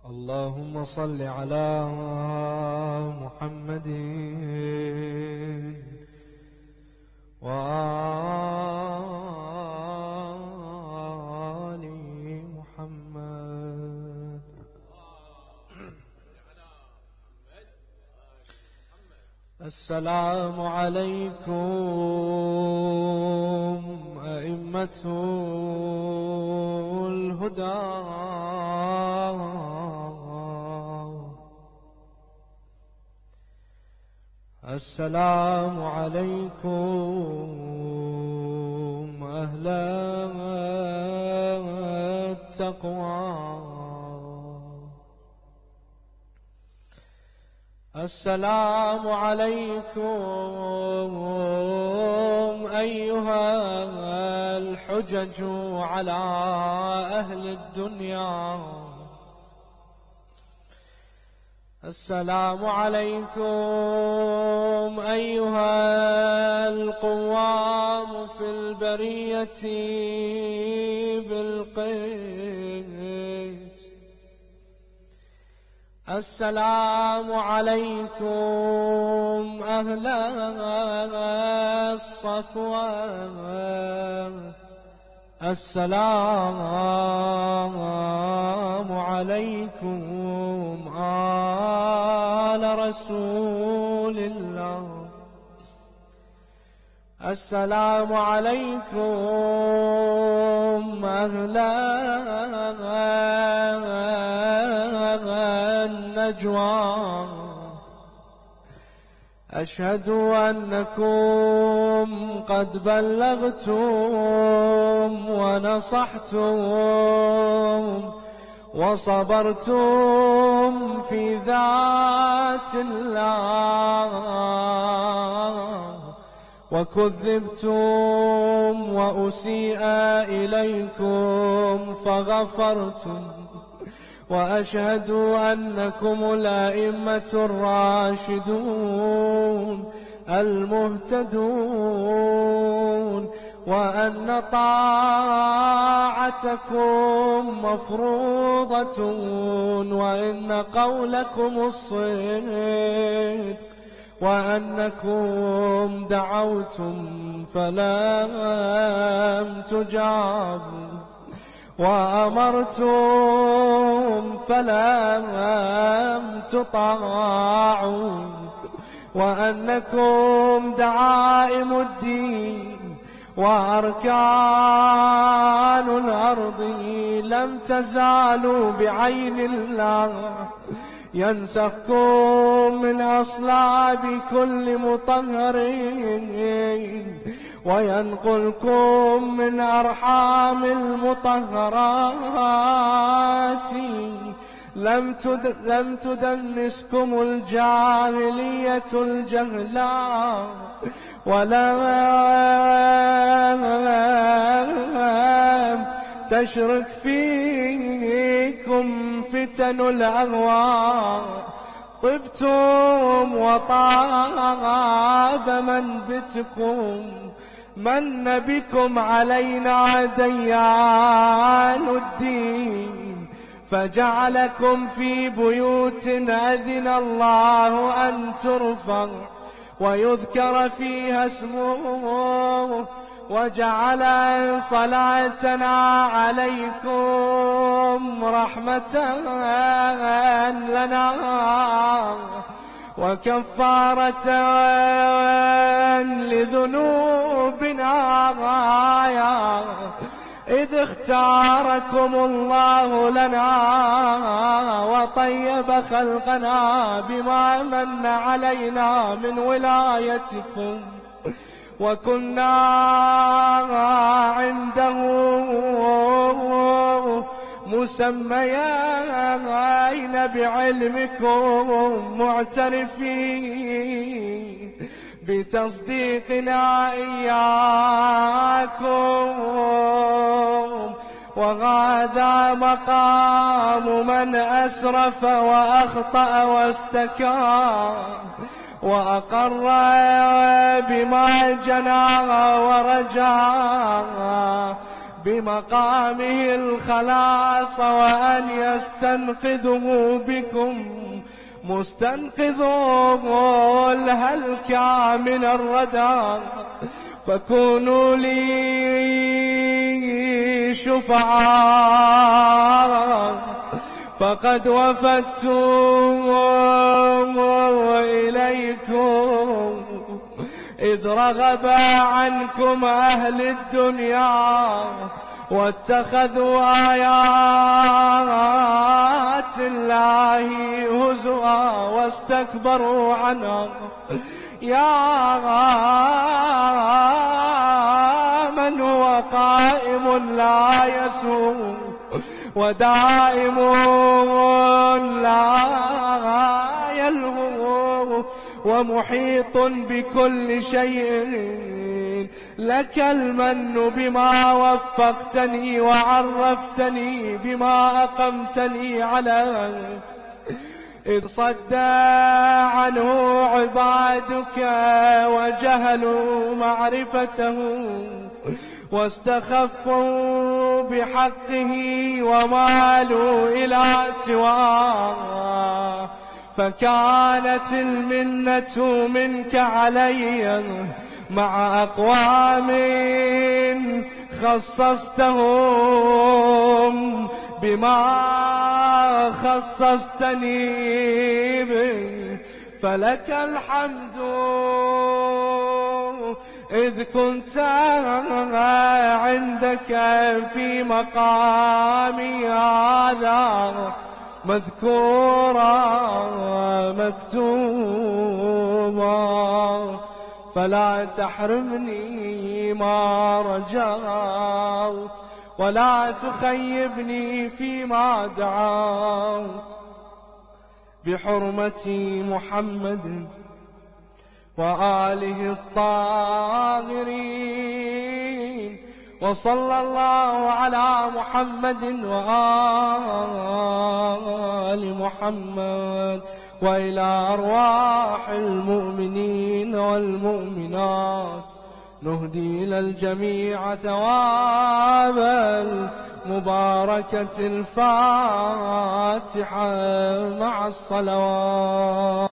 اللهم صل على محمد وآل محمد. السلام عليكم أئمة الهدى، السلام عليكم أهل التقوى، السلام عليكم أيها الحجج على أهل الدنيا، السلام عليكم أيها القوام في البرية بالقسط، السلام عليكم أهل الصفوة، السلام عليكم آل رسول الله، السلام عليكم أهل النجوى، أشهد أنكم قد بلغتم ونصحتم وصبرتم في ذات الله، وكذبتم وأسيء إليكم فغفرتم، وأشهد أنكم الأئمة الراشدون المهتدون، وأن طاعتكم مفروضة، وإن قولكم الصدق، وأنكم دعوتم فلم تجابوا، وأمرتم فلم تطاعوا، وأنكم دعائم الدين وأركان الأرض لم تزالوا بعين الله ينسخكم من أصلاب كل مطهر، وينقلكم من أرحام المطهرات، لم تدنسكم الجاهلية الجهلاء، ولم تشرك فيكم فتن الأهواء، طبتم وطاب منبتكم، من بكم علينا ديان الدين، فجعلكم في بيوت أذن الله أن ترفع ويذكر فيها اسمه، وجعل صلاتنا عليكم رحمة لنا وكفارة لذنوبنا، إذ اختاركم الله لنا وطيب خلقنا بما من علينا من ولايتكم، وكنا عنده مسميين بعلمكم معترفين بتصديقنا إياكم، وهذا مقام من أسرف وأخطأ واستكان وأقر بما جنى ورجى بمقامه الخلاص، وأن يستنقذه بكم مستنقذوه الهلك من الردى، فكونوا لي شفعاء فقد وفدت إليكم، إذ رغب عنكم أهل الدنيا واتخذوا آيات الله هزوا واستكبروا عنها. يا من هو قائم لا يسوء ودائم لا يلهو ومحيط بكل شيء، لك المن بما وفقتني وعرفتني بما أقمتني عليه، إذ صد عنه عبادك وجهلوا معرفته واستخفوا بحقه ومالوا إلى سواه، فكانت المنة منك علي مع أقوام خصصتهم بما خصصتني به، فلك الحمد إذ كنت عندك في مقامي هذا مذكورا مكتوبا، فلا تحرمني ما رجوت ولا تخيبني فيما دعوت، بحرمة محمد وآله الطاهرين، وصلى الله على محمد وآل محمد، وإلى أرواح المؤمنين والمؤمنات نهدي إلى الجميع ثواب المباركة الفاتحة مع الصلوات.